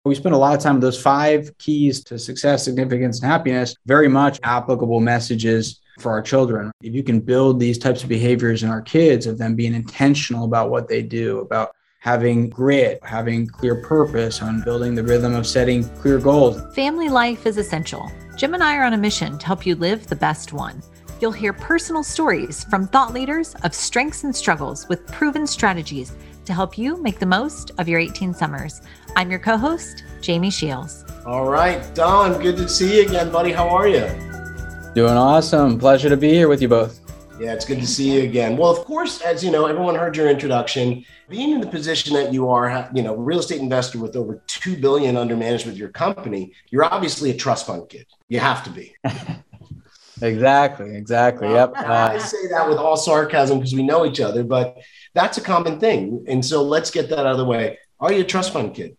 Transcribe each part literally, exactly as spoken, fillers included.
We spend a lot of time with those five keys to success, significance, and happiness, very much applicable messages for our children. If you can build these types of behaviors in our kids, of them being intentional about what they do, about having grit, having clear purpose, on building the rhythm of setting clear goals. Family life is essential. Jim and I are on a mission to help you live the best one. You'll hear personal stories from thought leaders of strengths and struggles with proven strategies to help you make the most of your eighteen summers. I'm your co-host, Jamie Shields. All right, Don, good to see you again, buddy. How are you? Doing awesome. Pleasure to be here with you both. Yeah, it's good to see you again. Well, of course, as you know, everyone heard your introduction. Being in the position that you are, you know, real estate investor with over two billion dollars under management of your company, you're obviously a trust fund kid. You have to be. Exactly, exactly. Uh, yep. I say that with all sarcasm because we know each other, but that's a common thing. And so let's get that out of the way. Are you a trust fund kid?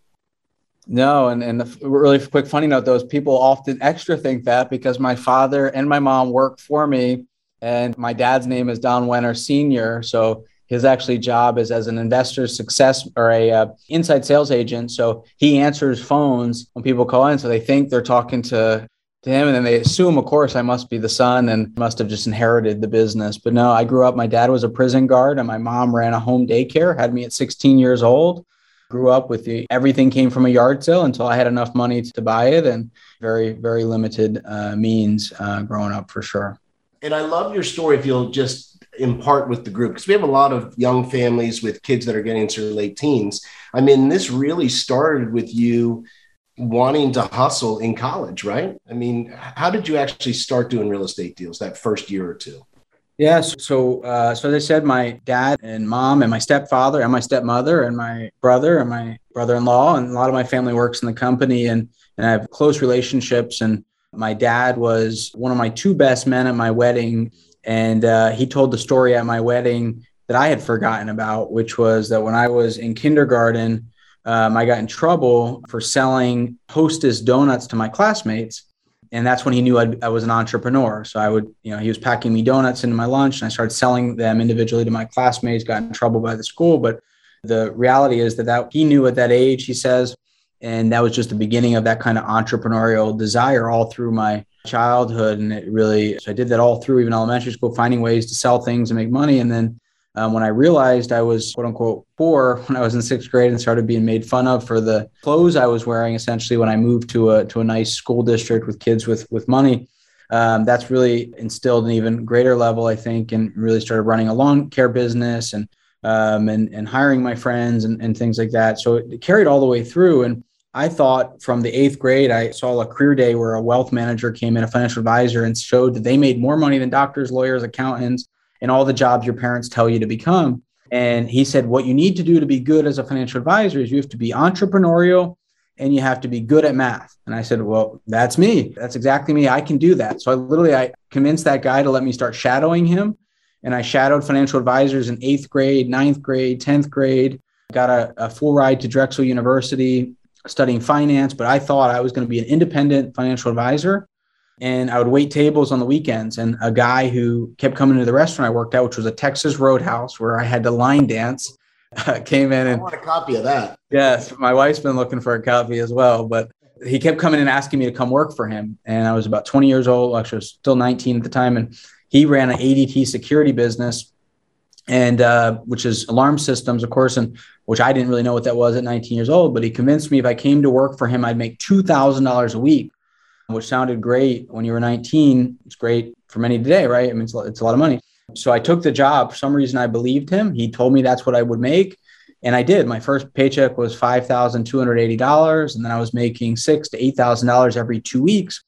No, and, and the really quick funny note, those people often extra think that because my father and my mom work for me, and my dad's name is Don Wenner Senior So his actually job is as an investor success or a uh, inside sales agent. So he answers phones when people call in. So they think they're talking to, to him, and then they assume, of course, I must be the son and must have just inherited the business. But no, I grew up, my dad was a prison guard and my mom ran a home daycare, had me at sixteen years old. Grew up with the, everything came from a yard sale until I had enough money to buy it, and very, very limited uh, means uh, growing up for sure. And I love your story if you'll just impart with the group, because we have a lot of young families with kids that are getting into their late teens. I mean, this really started with you wanting to hustle in college, right? I mean, how did you actually start doing real estate deals that first year or two? Yes. So, uh, so as I said, my dad and mom and my stepfather and my stepmother and my brother and my brother-in-law, and a lot of my family works in the company, and, and I have close relationships. And my dad was one of my two best men at my wedding. And uh, he told the story at my wedding that I had forgotten about, which was that when I was in kindergarten, um, I got in trouble for selling Hostess donuts to my classmates. And that's when he knew I'd, I was an entrepreneur. So I would, you know, he was packing me donuts into my lunch and I started selling them individually to my classmates, got in trouble by the school. But the reality is that, that he knew at that age, he says, and that was just the beginning of that kind of entrepreneurial desire all through my childhood. And it really, so I did that all through even elementary school, finding ways to sell things and make money. And then Um, when I realized I was, quote unquote, poor when I was in sixth grade and started being made fun of for the clothes I was wearing, essentially, when I moved to a to a nice school district with kids with, with money, um, that's really instilled an even greater level, I think, and really started running a lawn care business and um, and, and hiring my friends and, and things like that. So it carried all the way through. And I thought from the eighth grade, I saw a career day where a wealth manager came in, a financial advisor, and showed that they made more money than doctors, lawyers, accountants, and all the jobs your parents tell you to become. And he said, what you need to do to be good as a financial advisor is you have to be entrepreneurial and you have to be good at math. And I said, well, that's me. That's exactly me. I can do that. So I literally, I convinced that guy to let me start shadowing him. And I shadowed financial advisors in eighth grade, ninth grade, tenth grade, got a, a full ride to Drexel University studying finance, but I thought I was going to be an independent financial advisor. And I would wait tables on the weekends. And a guy who kept coming to the restaurant I worked at, which was a Texas Roadhouse where I had to line dance, uh, came in. And I want a copy of that. Yes, my wife's been looking for a copy as well. But he kept coming and asking me to come work for him. And I was about twenty years old, actually I was still nineteen at the time. And he ran an A D T security business, and uh, which is alarm systems, of course, and which I didn't really know what that was at nineteen years old. But he convinced me if I came to work for him, I'd make two thousand dollars a week, which sounded great when you were nineteen. It's great for many today, right? I mean, it's a, it's a lot of money. So I took the job. For some reason, I believed him. He told me that's what I would make. And I did. My first paycheck was five thousand two hundred eighty dollars. And then I was making six thousand to eight thousand dollars every two weeks.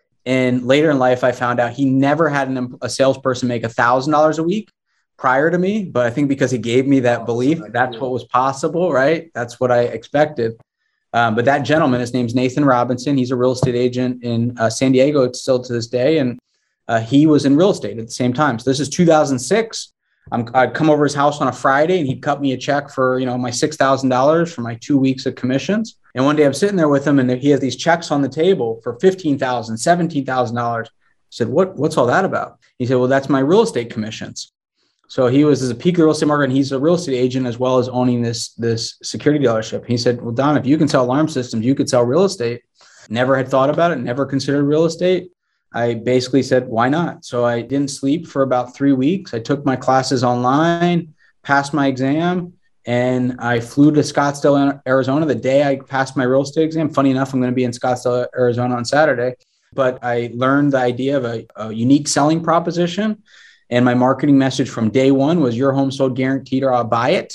And later in life, I found out he never had an, a salesperson make one thousand dollars a week prior to me. But I think because he gave me that belief, that's what was possible, right? That's what I expected. Um, but that gentleman, his name's Nathan Robinson. He's a real estate agent in uh, San Diego. It's still to this day. And uh, he was in real estate at the same time. So this is two thousand six. I'm, I'd come over his house on a Friday and he'd cut me a check for, you know, my six thousand dollars for my two weeks of commissions. And one day I'm sitting there with him and he has these checks on the table for fifteen thousand dollars, seventeen thousand dollars. I said, what, what's all that about? He said, well, that's my real estate commissions. So he was as a peak real estate marketer, and he's a real estate agent as well as owning this, this security dealership. He said, well, Don, if you can sell alarm systems, you could sell real estate. Never had thought about it, never considered real estate. I basically said, why not? So I didn't sleep for about three weeks. I took my classes online, passed my exam, and I flew to Scottsdale, Arizona the day I passed my real estate exam. Funny enough, I'm going to be in Scottsdale, Arizona on Saturday. But I learned the idea of a, a unique selling proposition. And my marketing message from day one was your home sold guaranteed or I'll buy it.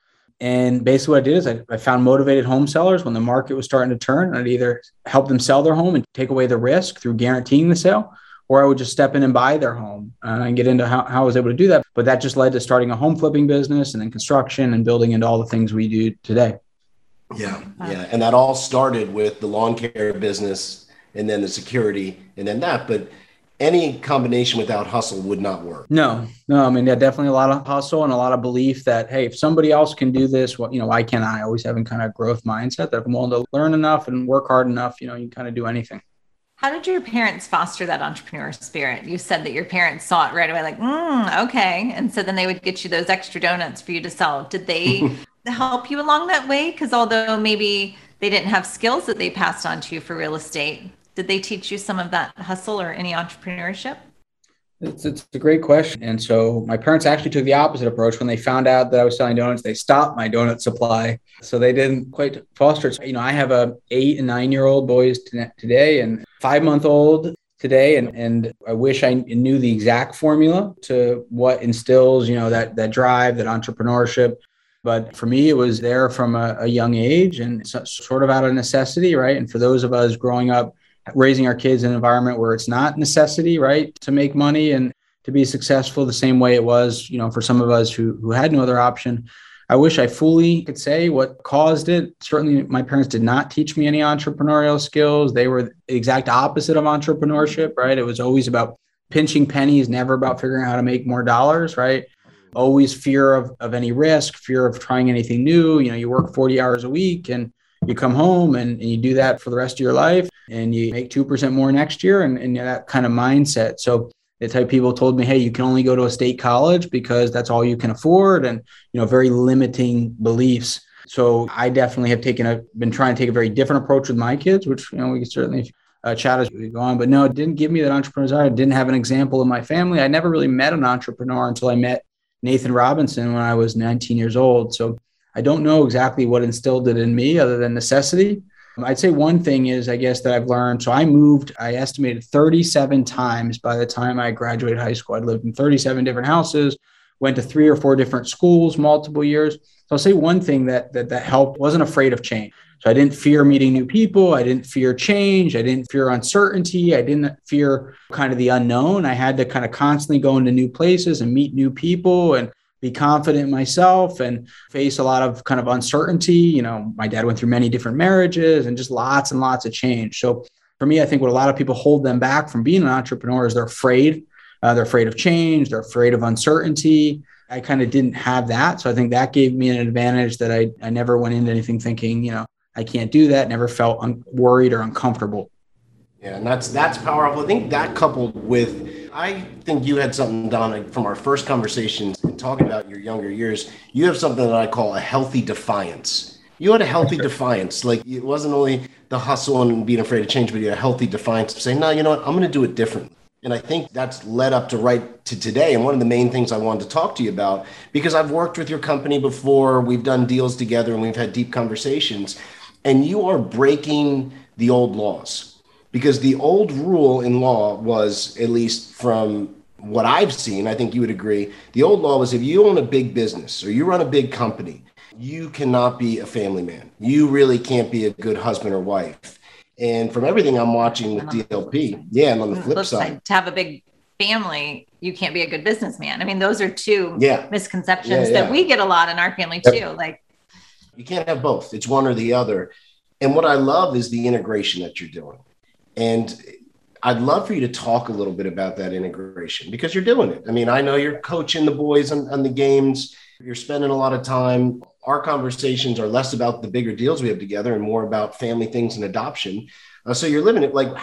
And basically what I did is I, I found motivated home sellers when the market was starting to turn. I'd either help them sell their home and take away the risk through guaranteeing the sale, or I would just step in and buy their home uh, and get into how, how I was able to do that. But that just led to starting a home flipping business and then construction and building into all the things we do today. Yeah, yeah. And that all started with the lawn care business and then the security and then that. But any combination without hustle would not work. No, no. I mean, yeah, definitely a lot of hustle and a lot of belief that, hey, if somebody else can do this, well, you know, why can't I? Always having kind of growth mindset that if I'm willing to learn enough and work hard enough, you know, you can kind of do anything. How did your parents foster that entrepreneur spirit? You said that your parents saw it right away, like, mm, okay. And so then they would get you those extra donuts for you to sell. Did they help you along that way? Because although maybe they didn't have skills that they passed on to you for real estate, did they teach you some of that hustle or any entrepreneurship? It's, it's a great question. And so my parents actually took the opposite approach. When they found out that I was selling donuts, they stopped my donut supply. So they didn't quite foster it. So, you know, I have a eight and nine year old boys t- today and five month old today. And, and I wish I knew the exact formula to what instills, you know, that, that drive, that entrepreneurship. But for me, it was there from a, a young age and so, sort of out of necessity, right? And for those of us growing up, raising our kids in an environment where it's not necessity, right, to make money and to be successful the same way it was, you know, for some of us who who had no other option. I wish I fully could say what caused it. Certainly, my parents did not teach me any entrepreneurial skills. They were the exact opposite of entrepreneurship, right? It was always about pinching pennies, never about figuring out how to make more dollars, right? Always fear of, of any risk, fear of trying anything new. You know, you work forty hours a week and you come home and, and you do that for the rest of your life and you make two percent more next year and, and that kind of mindset. So the type of people told me, hey, you can only go to a state college because that's all you can afford. And, you know, very limiting beliefs. So I definitely have taken a, been trying to take a very different approach with my kids, which, you know, we can certainly uh, chat as we go on, but no, it didn't give me that entrepreneur desire. I didn't have an example in my family. I never really met an entrepreneur until I met Nathan Robinson when I was nineteen years old. So I don't know exactly what instilled it in me other than necessity. I'd say one thing is, I guess, that I've learned. So I moved, I estimated thirty-seven times by the time I graduated high school. I'd lived in thirty-seven different houses, went to three or four different schools, multiple years. So I'll say one thing that, that, that helped, wasn't afraid of change. So I didn't fear meeting new people. I didn't fear change. I didn't fear uncertainty. I didn't fear kind of the unknown. I had to kind of constantly go into new places and meet new people and be confident in myself and face a lot of kind of uncertainty. You know, my dad went through many different marriages and just lots and lots of change. So for me, I think what a lot of people hold them back from being an entrepreneur is they're afraid. Uh, they're afraid of change. They're afraid of uncertainty. I kind of didn't have that. So I think that gave me an advantage that I, I never went into anything thinking, you know, I can't do that. Never felt un- worried or uncomfortable. Yeah, and that's that's powerful. I think that coupled with, I think you had something, Don, from our first conversations and talking about your younger years, you have something that I call a healthy defiance. You had a healthy defiance. Like it wasn't only the hustle and being afraid of change, but you had a healthy defiance to say, no, you know what, I'm going to do it differently. And I think that's led up to right to today. And one of the main things I wanted to talk to you about, because I've worked with your company before, we've done deals together and we've had deep conversations, and you are breaking the old laws. Because the old rule in law was, at least from what I've seen, I think you would agree, the old law was if you own a big business or you run a big company, you cannot be a family man. You really can't be a good husband or wife. And from everything I'm watching with D L P, yeah, and on the flip side, to have a big family, you can't be a good businessman. I mean, those are two yeah. misconceptions yeah, yeah. that we get a lot in our family too. Like, you can't have both. It's one or the other. And what I love is the integration that you're doing. And I'd love for you to talk a little bit about that integration because you're doing it. I mean, I know you're coaching the boys on, on the games. You're spending a lot of time. Our conversations are less about the bigger deals we have together and more about family things and adoption. Uh, so you're living it. Like, how,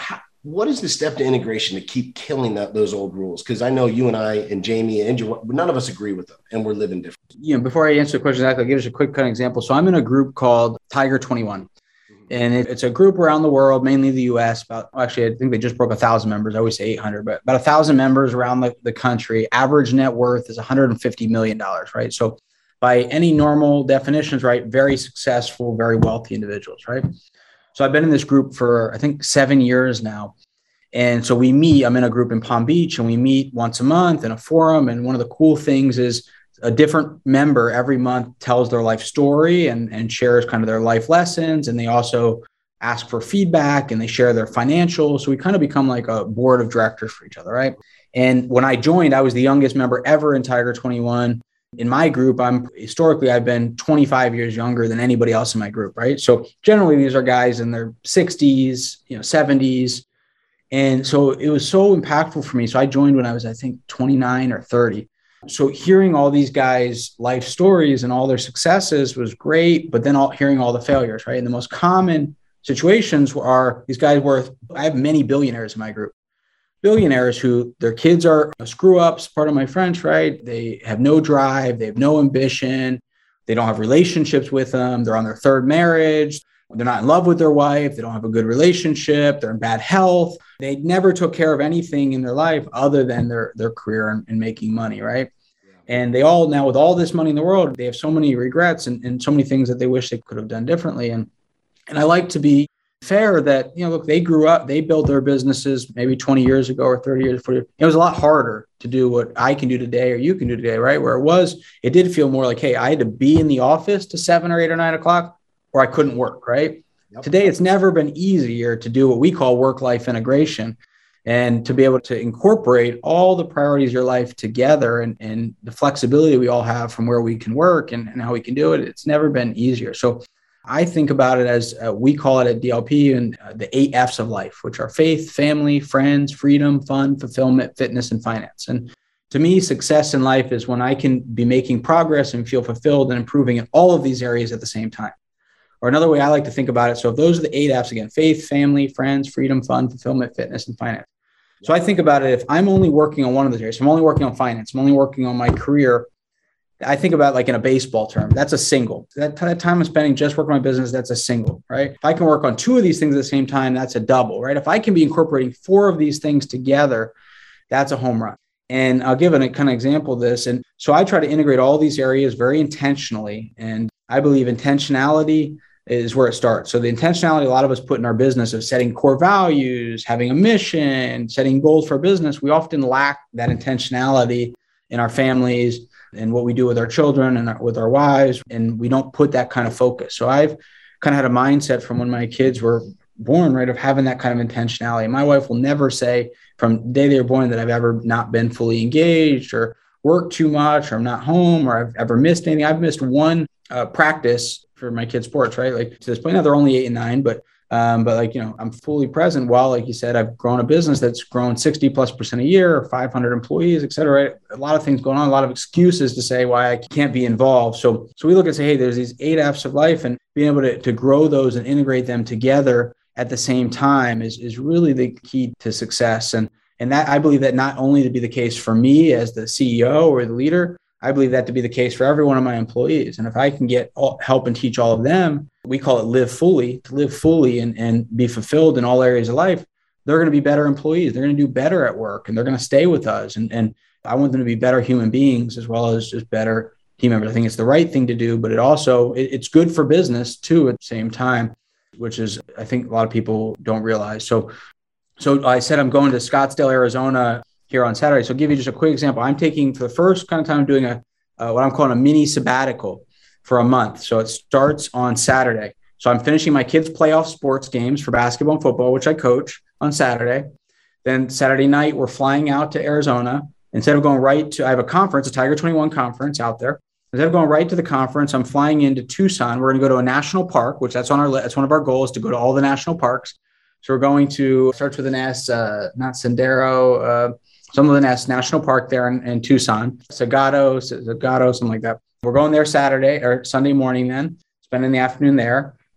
what is the step to integration to keep killing that, those old rules? Because I know you and I and Jamie and Andrew, none of us agree with them, and we're living different. You know, before I answer the question, I'll give us a quick kind of example. So I'm in a group called Tiger twenty-one. And it, it's a group around the world, mainly the U S. About actually, I think they just broke a thousand members. I always say eight hundred, but about a thousand members around the, the country. Average net worth is one hundred fifty million dollars, right? So by any normal definitions, right, very successful, very wealthy individuals, right? So I've been in this group for, I think, seven years now. And so we meet, I'm in a group in Palm Beach, and we meet once a month in a forum. And one of the cool things is a different member every month tells their life story and, and shares kind of their life lessons. And they also ask for feedback and they share their financials. So we kind of become like a board of directors for each other, right? And when I joined, I was the youngest member ever in Tiger twenty-one. In my group, I'm historically, I've been twenty-five years younger than anybody else in my group, right? So generally, these are guys in their sixties, you know, seventies. And so it was so impactful for me. So I joined when I was, I think, twenty-nine or thirty. So hearing all these guys' life stories and all their successes was great, but then all, hearing all the failures, right? And the most common situations are these guys were, I have many billionaires in my group. Billionaires who their kids are screw ups, part of my French, right? They have no drive, they have no ambition, they don't have relationships with them, they're on their third marriage, they're not in love with their wife, they don't have a good relationship, they're in bad health. They never took care of anything in their life other than their, their career and, and making money, right? Yeah. And they all now, with all this money in the world, they have so many regrets and, and so many things that they wish they could have done differently. And and I like to be fair that, you know, look, they grew up, they built their businesses maybe twenty years ago or thirty years before. It was a lot harder to do what I can do today or you can do today, right? Where it was, it did feel more like, hey, I had to be in the office to seven or eight or nine o'clock or I couldn't work, right? Yep. Today, it's never been easier to do what we call work-life integration and to be able to incorporate all the priorities of your life together and, and the flexibility we all have from where we can work and, and how we can do it. It's never been easier. So I think about it as uh, we call it at D L P and uh, the eight F's of life, which are faith, family, friends, freedom, fun, fulfillment, fitness, and finance. And to me, success in life is when I can be making progress and feel fulfilled and improving in all of these areas at the same time. Or another way I like to think about it. So if those are the eight F's, again, faith, family, friends, freedom, fun, fulfillment, fitness, and finance. So I think about it, if I'm only working on one of those areas, so I'm only working on finance, I'm only working on my career, I think about like in a baseball term, that's a single. That, that time I'm spending just working on my business, that's a single, right? If I can work on two of these things at the same time, that's a double, right? If I can be incorporating four of these things together, that's a home run. And I'll give an, a kind of example of this. And so I try to integrate all these areas very intentionally. And I believe intentionality is where it starts. So the intentionality a lot of us put in our business of setting core values, having a mission, setting goals for business, we often lack that intentionality in our families and what we do with our children and with our wives, and we don't put that kind of focus. So I've kind of had a mindset from when my kids were born, right, of having that kind of intentionality. My wife will never say from the day they were born that I've ever not been fully engaged or worked too much or I'm not home or I've ever missed anything. I've missed one uh, practice for my kids' sports, right? Like to this point, now they're only eight and nine, but um, but like, you know, I'm fully present while, like you said, I've grown a business that's grown sixty plus percent a year, five hundred employees, et cetera. Right? A lot of things going on, a lot of excuses to say why I can't be involved. So, so we look and say, hey, there's these eight F's of life, and being able to, to grow those and integrate them together at the same time is, is really the key to success. And, and that I believe that not only to be the case for me as the C E O or the leader, I believe that to be the case for every one of my employees. And if I can get all, help and teach all of them, we call it live fully, to live fully and, and be fulfilled in all areas of life, they're going to be better employees. They're going to do better at work and they're going to stay with us. And, and I want them to be better human beings as well as just better team members. I think it's the right thing to do, but it also, it, it's good for business too at the same time, which is, I think a lot of people don't realize. So, so I said, I'm going to Scottsdale, Arizona here on Saturday. So I'll give you just a quick example. I'm taking for the first kind of time doing a, uh, what I'm calling a mini sabbatical for a month. So it starts on Saturday. So I'm finishing my kids' playoff sports games for basketball and football, which I coach on Saturday. Then Saturday night, we're flying out to Arizona. Instead of going right to, I have a conference, a Tiger twenty-one conference out there. Instead of going right to the conference, I'm flying into Tucson. We're going to go to a national park, which that's on our list. That's one of our goals, to go to all the national parks. So we're going to, starts with an S, uh, not Sendero, uh, some of the Nest National Park there in, in Tucson, Sagado, Sagado, something like that. We're going there Saturday or Sunday morning then, spending the afternoon there.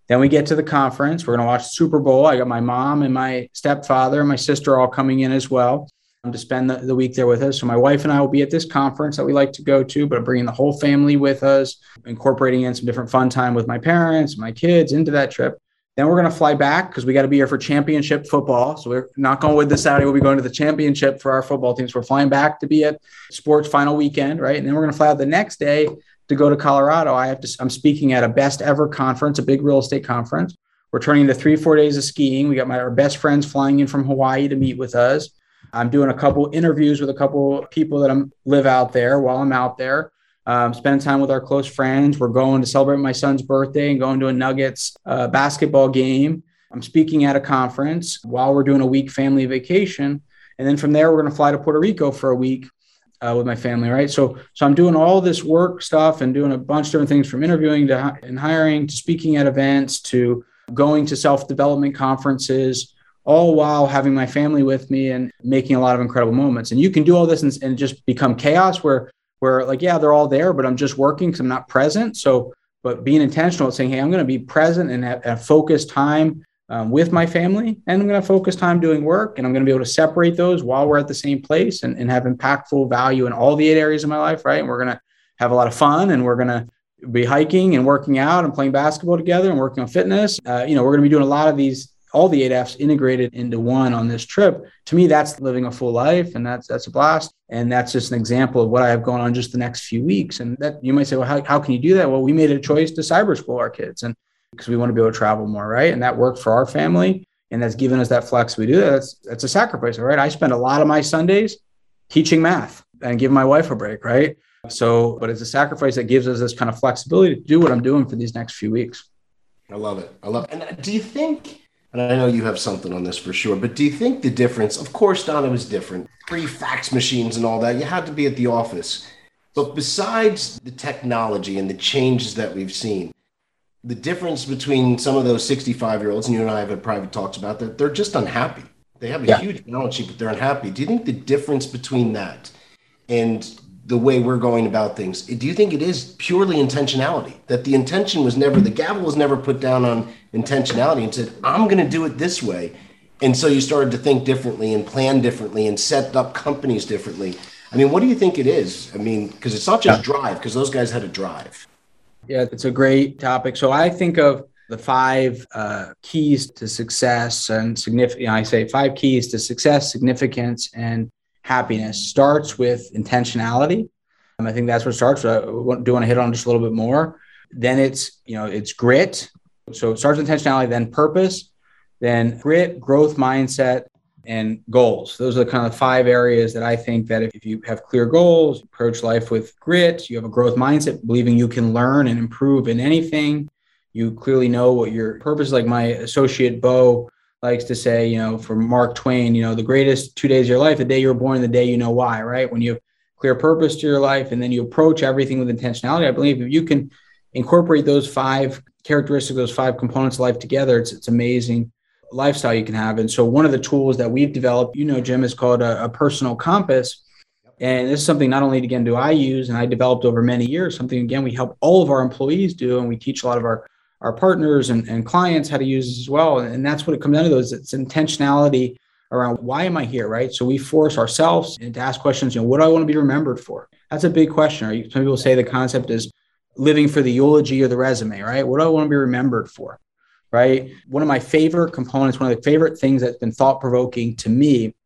Then we get to the conference. We're going to watch the Super Bowl. I got my mom and my stepfather and my sister all coming in as well to spend the, the week there with us. So my wife and I will be at this conference that we like to go to, but bringing the whole family with us, incorporating in some different fun time with my parents, my kids into that trip. Then we're going to fly back because we got to be here for championship football. So we're not going with the Saturday. We'll be going to the championship for our football team. So we're flying back to be at sports final weekend, right? And then we're going to fly out the next day to go to Colorado. I have to, I'm speaking at a best ever conference, a big real estate conference. We're turning into three, four days of skiing. We got my, our best friends flying in from Hawaii to meet with us. I'm doing a couple interviews with a couple people that I'm, live out there while I'm out there. Um, spending time with our close friends. We're going to celebrate my son's birthday and going to a Nuggets uh, basketball game. I'm speaking at a conference while we're doing a week family vacation. And then from there, we're going to fly to Puerto Rico for a week uh, with my family, right? So, so I'm doing all this work stuff and doing a bunch of different things, from interviewing to and hiring to speaking at events to going to self-development conferences, all while having my family with me and making a lot of incredible moments. And you can do all this and, and just become chaos where where like, yeah, they're all there, but I'm just working because I'm not present. So, but being intentional, saying, hey, I'm going to be present and have, have focused time um, with my family, and I'm going to focus time doing work, and I'm going to be able to separate those while we're at the same place and, and have impactful value in all the eight areas of my life, right? And we're going to have a lot of fun, and we're going to be hiking and working out and playing basketball together and working on fitness. Uh, you know, we're going to be doing a lot of these, all the eight F's integrated into one on this trip. To me, that's living a full life, and that's that's a blast. And that's just an example of what I have going on just the next few weeks. And that you might say, well, how, how can you do that? Well, we made a choice to cyber school our kids, and because we want to be able to travel more, right? And that worked for our family, and that's given us that flex. We do that. That's that's a sacrifice, right? I spend a lot of my Sundays teaching math and giving my wife a break, right? So, but it's a sacrifice that gives us this kind of flexibility to do what I'm doing for these next few weeks. I love it. I love it. And do you think, and I know you have something on this for sure, but do you think the difference, of course, Don, it was different, pre-fax machines and all that, you had to be at the office. But besides the technology and the changes that we've seen, the difference between some of those sixty-five-year-olds, and you and I have had private talks about that, they're just unhappy. They have a yeah. huge balance sheet, but they're unhappy. Do you think the difference between that and the way we're going about things, do you think it is purely intentionality? That the intention was never, the gavel was never put down on intentionality and said, I'm going to do it this way. And so you started to think differently and plan differently and set up companies differently. I mean, what do you think it is? I mean, because it's not just drive, because those guys had a drive. Yeah, it's a great topic. So I think of the five uh, keys to success and significant, I say five keys to success, significance, and happiness. Starts with intentionality. Um, I think that's where it starts. I do want to hit on just a little bit more. Then it's, you know, it's grit. So it starts with intentionality, then purpose, then grit, growth mindset, and goals. Those are the kind of five areas that I think that if you have clear goals, approach life with grit, you have a growth mindset, believing you can learn and improve in anything. You clearly know what your purpose is. Like my associate Bo likes to say, you know, for Mark Twain, you know, the greatest two days of your life, the day you were born, the day you know why, right? When you have clear purpose to your life and then you approach everything with intentionality, I believe if you can incorporate those five characteristics, those five components of life together, it's it's amazing lifestyle you can have. And so one of the tools that we've developed, you know, Jim, is called a, a personal compass. And this is something not only, again, do I use and I developed over many years, something, again, we help all of our employees do. And we teach a lot of our, our partners and, and clients how to use this as well. And, and that's what it comes down to, those. It's intentionality around why am I here, right? So we force ourselves to ask questions, you know, what do I want to be remembered for? That's a big question. Right? Some people say the concept is living for the eulogy or the resume, right? What do I want to be remembered for? Right? One of my favorite components, one of the favorite things that's been thought-provoking to me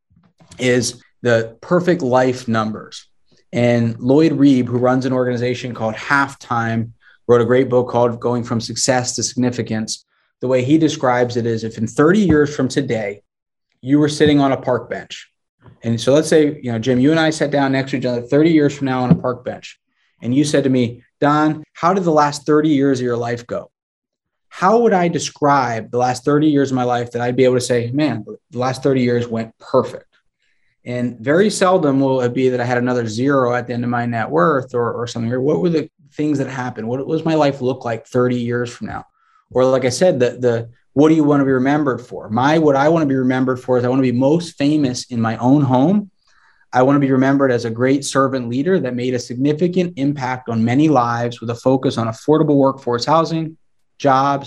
is the perfect life numbers. And Lloyd Reeb, who runs an organization called Halftime, wrote a great book called Going from Success to Significance. The way he describes it is if in thirty years from today, you were sitting on a park bench. And so let's say, you know, Jim, you and I sat down next to each other thirty years from now on a park bench. And you said to me, Don, how did the last thirty years of your life go? How would I describe the last thirty years of my life that I'd be able to say, man, the last thirty years went perfect? And very seldom will it be that I had another zero at the end of my net worth or, or something. Or what were the things that happened? What does my life look like thirty years from now? Or like I said, the, the what do you want to be remembered for? My, what I want to be remembered for is I want to be most famous in my own home. I want to be remembered as a great servant leader that made a significant impact on many lives with a focus on affordable workforce housing, jobs,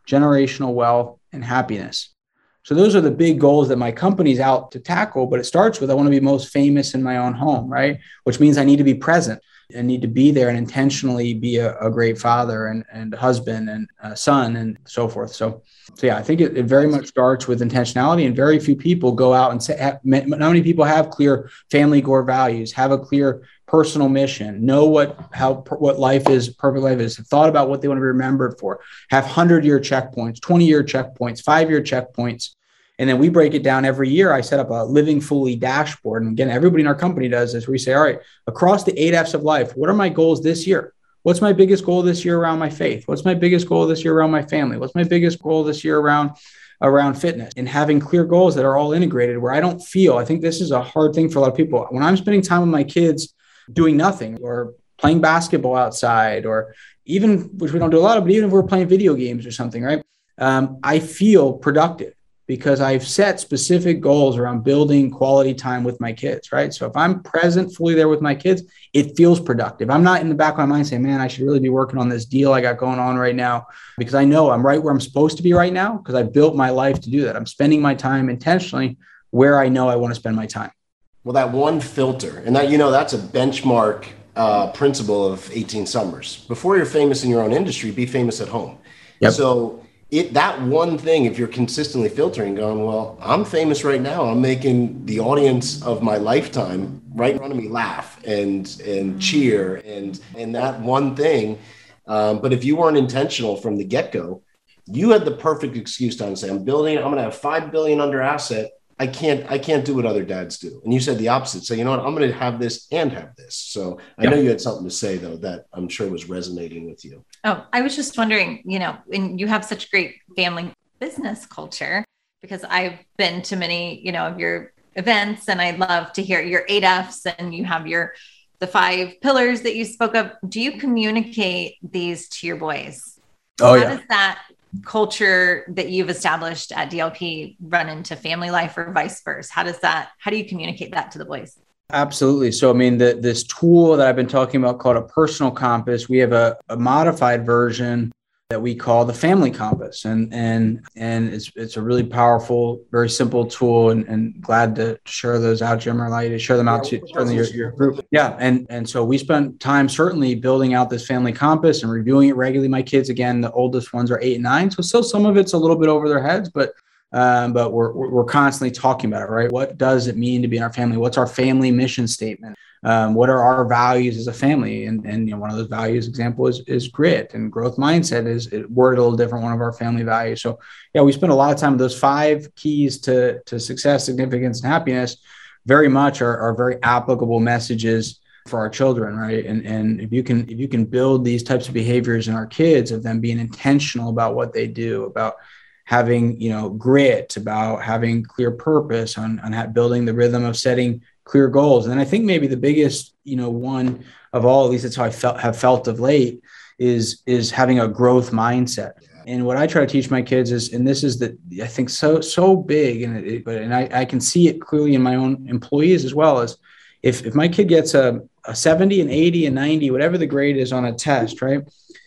generational wealth, and happiness. So those are the big goals that my company's out to tackle, but it starts with, I want to be most famous in my own home, right? Which means I need to be present and need to be there and intentionally be a, a great father and, and husband and a son and so forth. So, so yeah, I think it, it very much starts with intentionality, and very few people go out and say, have, not many people have clear family core values, have a clear personal mission, know what, how, what life is, perfect life is, have thought about what they want to be remembered for, have hundred year checkpoints, twenty year checkpoints, five year checkpoints. And then we break it down every year. I set up a Living Fully dashboard. And again, everybody in our company does this. We say, all right, across the eight F's of life, what are my goals this year? What's my biggest goal this year around my faith? What's my biggest goal this year around my family? What's my biggest goal this year around, around fitness? And having clear goals that are all integrated, where I don't feel, I think this is a hard thing for a lot of people. When I'm spending time with my kids doing nothing, or playing basketball outside, or even, which we don't do a lot of, but even if we're playing video games or something, right? Um, I feel productive, because I've set specific goals around building quality time with my kids, right? So if I'm present fully there with my kids, it feels productive. I'm not in the back of my mind saying, man, I should really be working on this deal I got going on right now, because I know I'm right where I'm supposed to be right now, because I built my life to do that. I'm spending my time intentionally where I know I want to spend my time. Well, that one filter, and that, you know, that's a benchmark uh, principle of eighteen Summers. Before you're famous in your own industry, be famous at home. Yep. So It that one thing, if you're consistently filtering, going, well, I'm famous right now. I'm making the audience of my lifetime right in front of me laugh and and cheer and and that one thing. Um, but if you weren't intentional from the get-go, you had the perfect excuse to say, I'm building, I'm going to have five billion under asset. I can't, I can't do what other dads do. And you said the opposite. So, you know what, I'm going to have this and have this. So I yeah. know you had something to say though, that I'm sure was resonating with you. Oh, I was just wondering, you know, and you have such great family business culture, because I've been to many, you know, of your events, and I love to hear your eight F's, and you have your, the five pillars that you spoke of. Do you communicate these to your boys? Oh, How yeah. does that culture that you've established at D L P run into family life, or vice versa? How does that, how do you communicate that to the boys? Absolutely. So, I mean, the, this tool that I've been talking about called a personal compass, we have a, a modified version that we call the family compass. And, and, and it's, it's a really powerful, very simple tool, and, and glad to share those out, Jim, or allow you to share them out to certainly your, your group. Yeah. And, and so we spent time certainly building out this family compass and reviewing it regularly. My kids, again, the oldest ones are eight and nine. So still some of it's a little bit over their heads, but Um, but we're we're constantly talking about it, right? What does it mean to be in our family? What's our family mission statement? Um, what are our values as a family? And and you know, one of those values, example, is is grit, and growth mindset is it, worded a little different. One of our family values. So yeah, we spend a lot of time. Those five keys to to success, significance, and happiness, very much are are very applicable messages for our children, right? And and if you can if you can build these types of behaviors in our kids, of them being intentional about what they do, about having, you know, grit, about having clear purpose, on, on building the rhythm of setting clear goals. And then I think maybe the biggest, you know, one of all, at least that's how I felt, have felt of late, is, is having a growth mindset. And what I try to teach my kids is, and this is the, I think so, so big, and it, but, and I, I can see it clearly in my own employees as well, as if, if my kid gets a, a seventy, an eighty, a ninety, whatever the grade is on a test, right?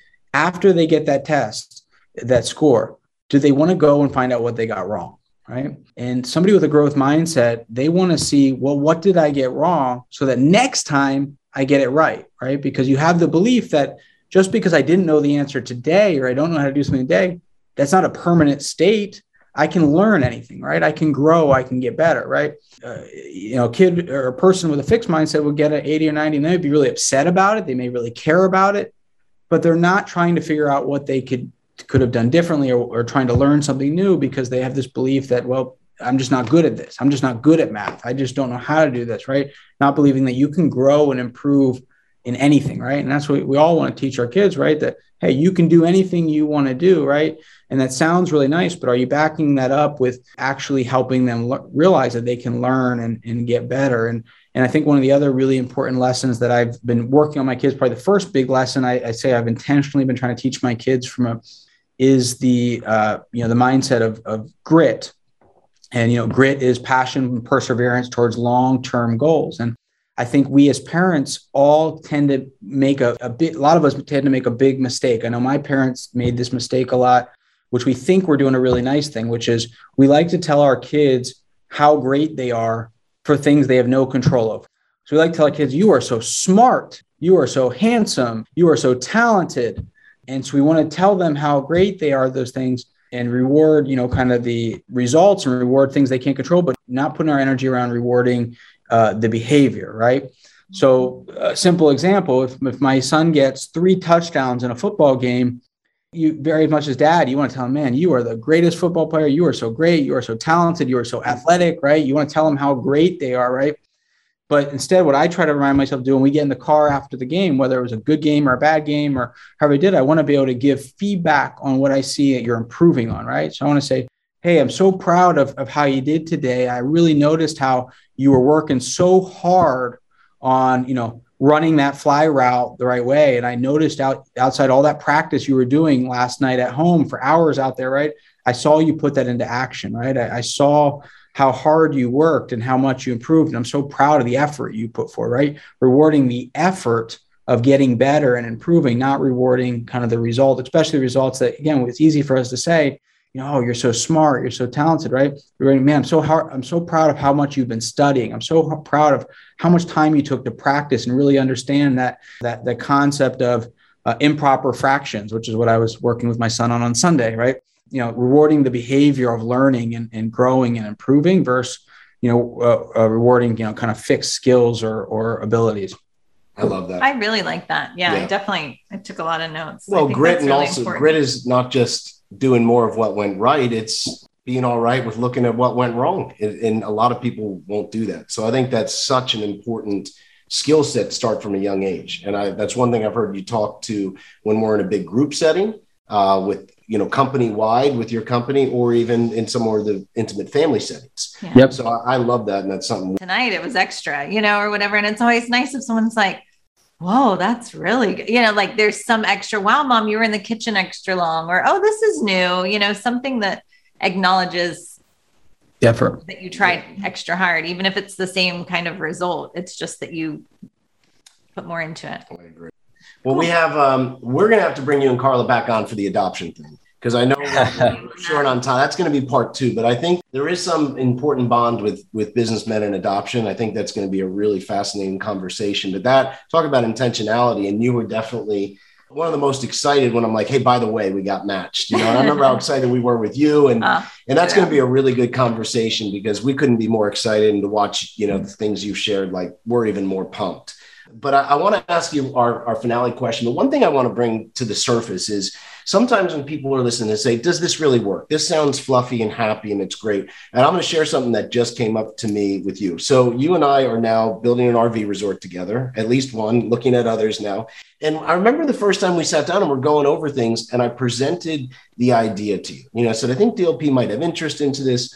After they get that test, that score, do they want to go and find out what they got wrong, right? And somebody with a growth mindset, they want to see, well, what did I get wrong, so that next time I get it right, right? Because you have the belief that just because I didn't know the answer today, or I don't know how to do something today, that's not a permanent state. I can learn anything, right? I can grow, I can get better, right? Uh, you know, a kid or a person with a fixed mindset will get an eighty or ninety, and they would be really upset about it. They may really care about it, but they're not trying to figure out what they could could have done differently, or, or trying to learn something new, because they have this belief that, well, I'm just not good at this. I'm just not good at math. I just don't know how to do this, right? Not believing that you can grow and improve in anything, right? And that's what we all want to teach our kids, right? That, hey, you can do anything you want to do, right? And that sounds really nice, but are you backing that up with actually helping them l- realize that they can learn and, and get better? And And I think one of the other really important lessons that I've been working on my kids, probably the first big lesson I, I say I've intentionally been trying to teach my kids from a, is the, uh, you know, the mindset of, of grit. And, you know, grit is passion and perseverance towards long-term goals. And I think we as parents all tend to make a, a bit, a lot of us tend to make a big mistake. I know my parents made this mistake a lot, which we think we're doing a really nice thing, which is we like to tell our kids how great they are for things they have no control over. So we like to tell our kids, you are so smart, you are so handsome, you are so talented. And so we want to tell them how great they are, those things, and reward, you know, kind of the results and reward things they can't control, but not putting our energy around rewarding uh, the behavior, right? So a simple example, if, if my son gets three touchdowns in a football game, you very much as dad, you want to tell him, man, you are the greatest football player. You are so great. You are so talented. You are so athletic, right? You want to tell them how great they are, right? But instead, what I try to remind myself of doing, when we get in the car after the game, whether it was a good game or a bad game or however I did, I want to be able to give feedback on what I see that you're improving on, right? So I want to say, hey, I'm so proud of, of how you did today. I really noticed how you were working so hard on, you know, running that fly route the right way. And I noticed out outside all that practice you were doing last night at home for hours out there, right? I saw you put that into action, right? I, I saw how hard you worked and how much you improved. And I'm so proud of the effort you put forward, right? Rewarding the effort of getting better and improving, not rewarding kind of the result, especially results that, again, it's easy for us to say, you know, oh, you're so smart, you're so talented, right? You're like, man, I'm so hard. I'm so proud of how much you've been studying. I'm so proud of how much time you took to practice and really understand that, that the concept of uh, improper fractions, which is what I was working with my son on on Sunday, right? You know, rewarding the behavior of learning and, and growing and improving versus, you know, uh, uh, rewarding, you know, kind of fixed skills or, or abilities. I love that. I really like that. Yeah, Yeah. I definitely, I took a lot of notes. Well, I think grit that's and really also important. grit is not just doing more of what went right. It's being all right with looking at what went wrong. And, and a lot of people won't do that. So I think that's such an important skill set to start from a young age. And I, that's one thing I've heard you talk to when we're in a big group setting uh, with, you know, company wide with your company, or even in some more of the intimate family settings. Yeah. Yep. So I, I love that. And that's something. Tonight it was extra, you know, or whatever. And it's always nice if someone's like, whoa, that's really good. You know, like there's some extra, wow, mom, you were in the kitchen extra long, or, oh, this is new, you know, something that acknowledges Effort. that you tried extra hard, even if it's the same kind of result. It's just that you put more into it. I agree. Well, we have, um, we're going to have to bring you and Carla back on for the adoption thing, because I know we're short on time. That's going to be part two, but I think there is some important bond with, with businessmen and adoption. I think that's going to be a really fascinating conversation. But that, talk about intentionality, and you were definitely one of the most excited when I'm like, hey, by the way, we got matched. You know, and I remember how excited we were with you, and Uh, and that's yeah. going to be a really good conversation, because we couldn't be more excited, and to watch, you know, the things you've shared, like we're even more pumped. But I, I want to ask you our, our finale question. The one thing I want to bring to the surface is sometimes when people are listening, they say, does this really work? This sounds fluffy and happy and it's great. And I'm going to share something that just came up to me with you. So you and I are now building an R V resort together, at least one, looking at others now. And I remember the first time we sat down and we're going over things, and I presented the idea to you. You know, I said, I think D L P might have interest into this.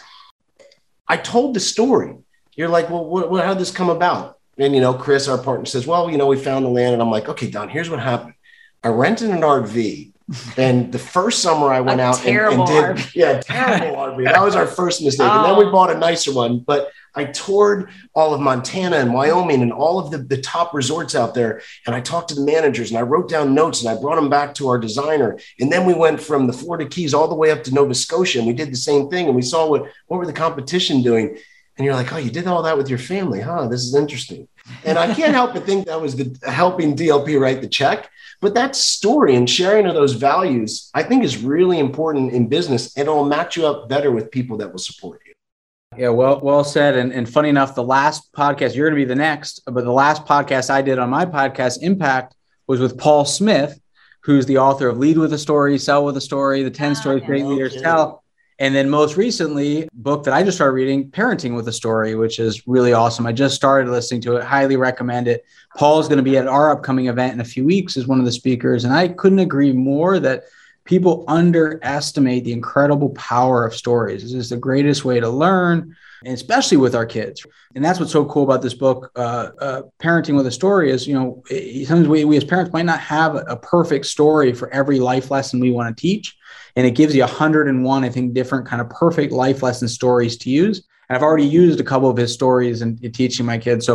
I told the story. You're like, well, what, what, how'd this come about? And, you know, Chris, our partner, says, well, you know, we found the land. And I'm like, okay, Don, here's what happened. I rented an R V. And the first summer I went A out and, terrible and did, R V. yeah, terrible R V. That was our first mistake. And then Oh. we bought a nicer one. But I toured all of Montana and Wyoming and all of the, the top resorts out there. And I talked to the managers and I wrote down notes and I brought them back to our designer. And then we went from the Florida Keys all the way up to Nova Scotia. And we did the same thing. And we saw what, what were the competition doing. And you're like, oh, you did all that with your family, huh? This is interesting. And I can't help but think that was the helping D L P write the check. But that story and sharing of those values, I think, is really important in business, and it'll match you up better with people that will support you. Yeah, well, well said. And, and funny enough, the last podcast, you're going to be the next, but the last podcast I did on my podcast, Impact, was with Paul Smith, who's the author of Lead with a Story, Sell with a Story, the ten Oh, Stories yeah. Great Leaders Okay. Tell. And then most recently, book that I just started reading, Parenting with a Story, which is really awesome. I just started listening to it. Highly recommend it. Paul's going to be at our upcoming event in a few weeks as one of the speakers. And I couldn't agree more that people underestimate the incredible power of stories. This is the greatest way to learn, and especially with our kids. And that's what's so cool about this book, uh, uh, Parenting with a Story, is, you know, sometimes we, we as parents might not have a, a perfect story for every life lesson we want to teach. And it gives you one hundred and one, I think, different kind of perfect life lesson stories to use. And I've already used a couple of his stories in, in teaching my kids. So,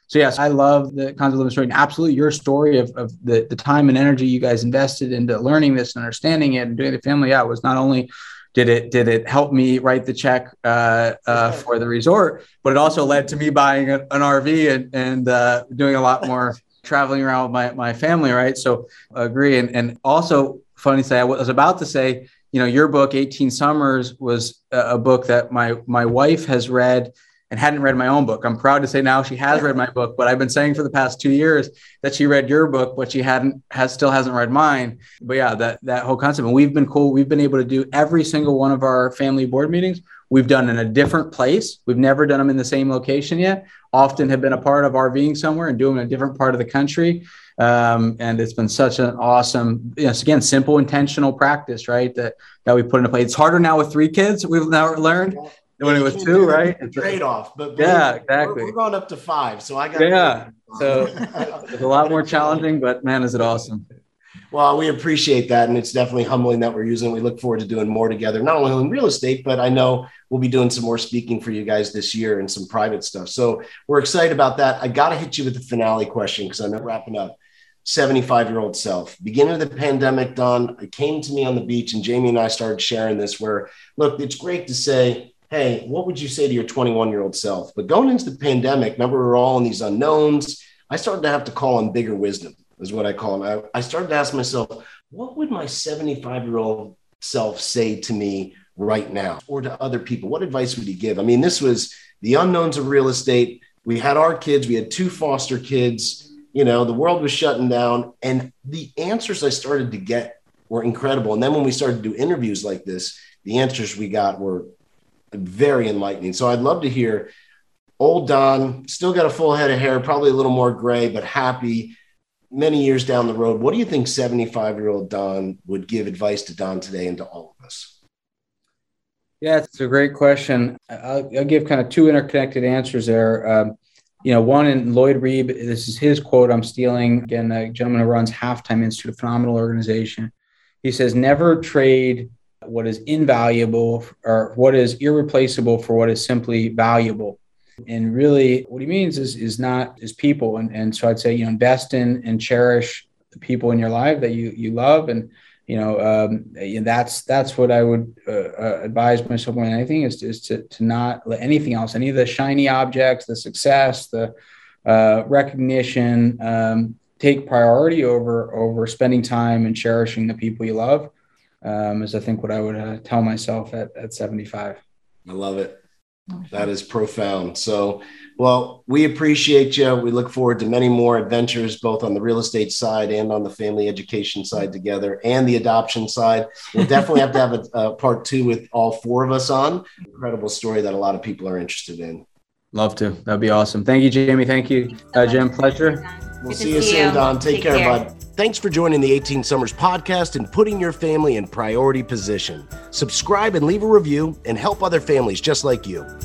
So yes, I love the Concept Living Story, and absolutely your story of, of the, the time and energy you guys invested into learning this and understanding it and doing the family. Yeah, it was not only did it did it help me write the check uh, uh, for the resort, but it also led to me buying a, an R V and and uh, doing a lot more traveling around with my my family. Right. So I agree. And and also funny to say, I was about to say, you know, your book, eighteen Summers, was a book that my my wife has read and hadn't read my own book. I'm proud to say now she has read my book, but I've been saying for the past two years that she read your book, but she hadn't has still hasn't read mine. But yeah, that that whole concept. And we've been cool. We've been able to do every single one of our family board meetings. We've done in a different place. We've never done them in the same location yet. Often have been a part of RVing somewhere and doing a different part of the country. Um, and it's been such an awesome, you know, again, simple, intentional practice, right? That, that we put into place. It's harder now with three kids. We've now learned when it was two, right? Trade off, but yeah, exactly. We're, we're going up to five. So I got, yeah. So it's a lot more challenging, but man, is it awesome. Well, we appreciate that. And it's definitely humbling that we're using it. We look forward to doing more together, not only in real estate, but I know we'll be doing some more speaking for you guys this year and some private stuff. So we're excited about that. I got to hit you with the finale question because I know wrapping up. seventy-five-year-old self. Beginning of the pandemic, Don, it came to me on the beach and Jamie and I started sharing this where, look, it's great to say, hey, what would you say to your twenty-one-year-old self? But going into the pandemic, remember, we were all in these unknowns. I started to have to call on bigger wisdom, is what I call them. I, I started to ask myself, what would my seventy-five-year-old self say to me right now or to other people? What advice would he give? I mean, this was the unknowns of real estate. We had our kids. We had two foster kids. You know, the world was shutting down. And the answers I started to get were incredible. And then when we started to do interviews like this, the answers we got were very enlightening. So I'd love to hear old Don, still got a full head of hair, probably a little more gray, but happy many years down the road. What do you think seventy-five-year-old Don would give advice to Don today and to all of us? Yeah, it's a great question. I'll, I'll give kind of two interconnected answers there. Um, you know, one in Lloyd Reeb, this is his quote I'm stealing. Again, a gentleman who runs Halftime Institute, a phenomenal organization. He says, never trade what is invaluable or what is irreplaceable for what is simply valuable. And really what he means is, is not is people. And, and so I'd say, you know, invest in and cherish the people in your life that you, you love. And, you know, um, and that's, that's what I would uh, uh, advise myself more than anything is, is to, to not let anything else, any of the shiny objects, the success, the uh, recognition, um, take priority over, over spending time and cherishing the people you love. Um, is I think what I would uh, tell myself at, at seventy-five. I love it. That is profound. So, well, we appreciate you. We look forward to many more adventures, both on the real estate side and on the family education side together and the adoption side. We'll definitely have to have a, a part two with all four of us on. Incredible story that a lot of people are interested in. Love to. That'd be awesome. Thank you, Jamie. Thank you, uh, Jim. Pleasure. We'll see you soon, Don. Take, Take care, care, bud. Thanks for joining the eighteen Summers podcast and putting your family in priority position. Subscribe and leave a review and help other families just like you.